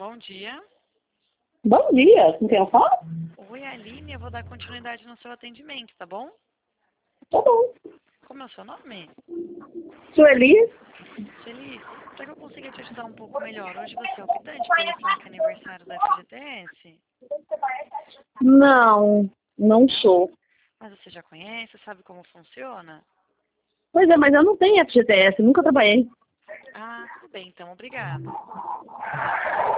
Bom dia. Bom dia, com quem eu falo? Oi, Aline, eu vou dar continuidade no seu atendimento, tá bom? Tá bom. Como é o seu nome? Sueli? Sueli, para que eu consiga te ajudar um pouco melhor, hoje você é optante pelo saque aniversário da FGTS? Não, não Não? sou. Mas você já conhece, sabe como funciona? Pois é, mas eu não tenho FGTS, nunca trabalhei. Ah, tudo bem, então, obrigada.